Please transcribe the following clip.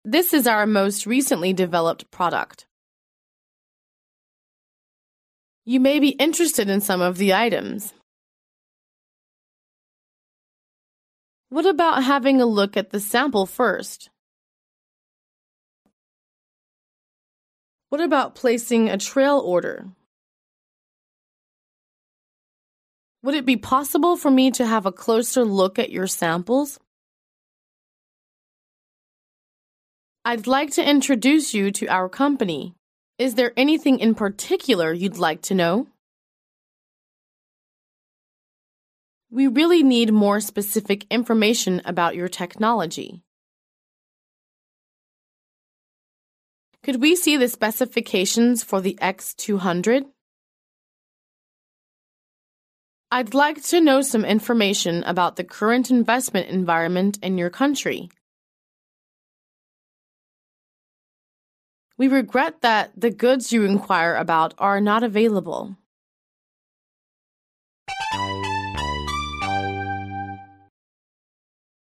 This is our most recently developed product. You may be interested in some of the items. What about having a look at the sample first? What about placing a trail order? Would it be possible for me to have a closer look at your samples? I'd like to introduce you to our company. Is there anything in particular you'd like to know? We really need more specific information about your technology. Could we see the specifications for the X200? I'd like to know some information about the current investment environment in your country. We regret that the goods you inquire about are not available.